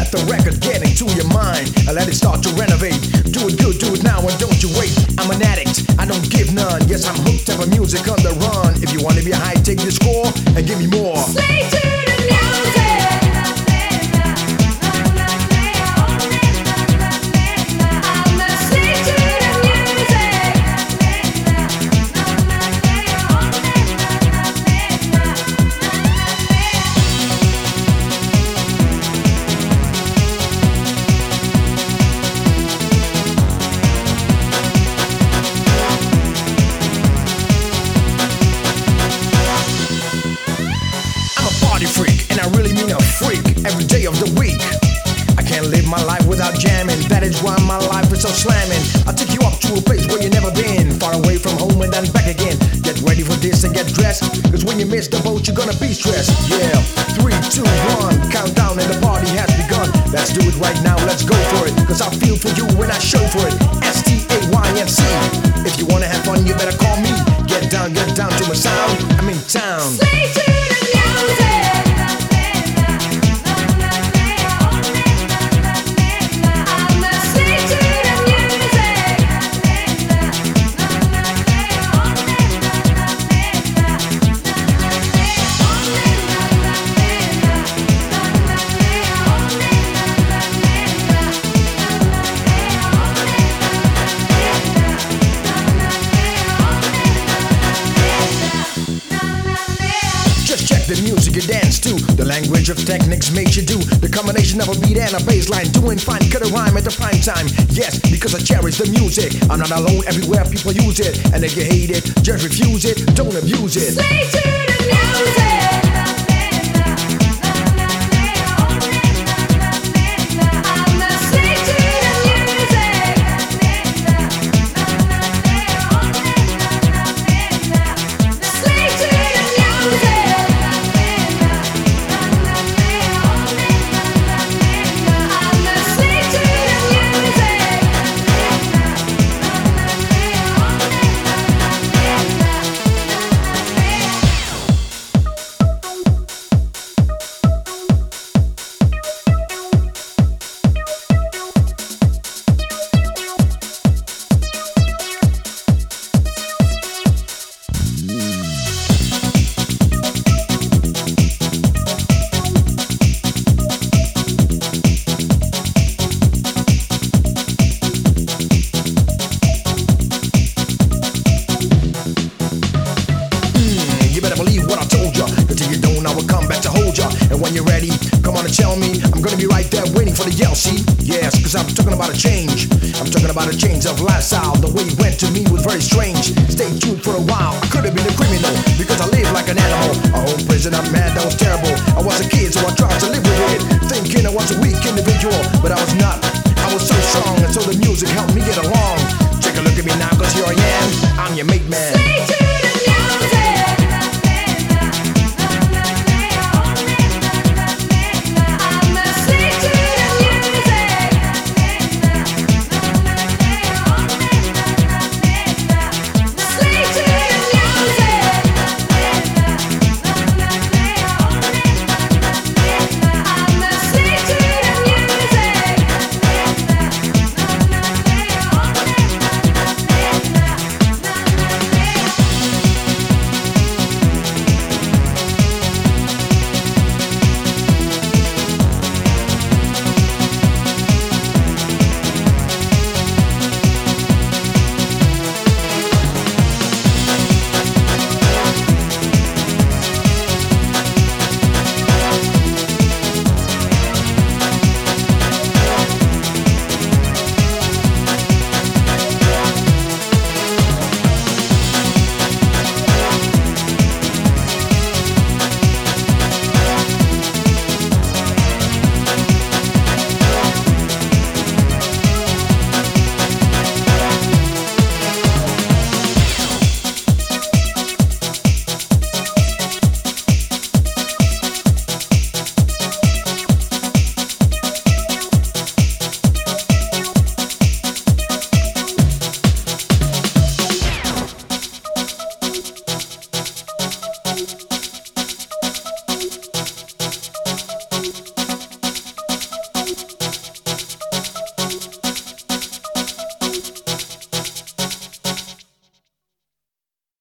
let the record get into your mind and let it start to renovate. Do it good, do it now, and don't you wait. I'm an addict, I don't give none. Yes, I'm hooked up on music on the run. If you wanna be high, take the score and give me more. Slay to the music. Freak, and I really mean a freak every day of the week. I can't live my life without jamming. That is why my life is so slamming. I'll take you up to a place where you never been, far away from home and then back again. Get ready for this and get dressed, cause when you miss the boat you're gonna be stressed. Yeah, 3, 2, 1, countdown and the party has begun. Let's do it right now, let's go for it, cause I feel for you when I show for it. STAYNC. If you wanna have fun you better call me. Get down to my sound, I'm in town. Slay to the music. The music you dance to, the language of techniques makes you do. The combination of a beat and a bass line, doing fine, cut a rhyme at the prime time. Yes, because I cherish the music. I'm not alone, everywhere people use it. And if you hate it, just refuse it, don't abuse it. Slay to the music. And when you're ready, come on and tell me. I'm gonna be right there waiting for the yell, see? Yes, cause I'm talking about a change. I'm talking about a change of lifestyle. The way it went to me was very strange. Stay tuned for a while, I could have been a criminal, because I live like an animal. A home prison, I'm mad, that was terrible. I was a kid, so I tried to live with it, thinking I was a weak individual, but I was not. I was so strong, and so the music helped me get along. Take a look at me now, cause here I am, I'm your mate man.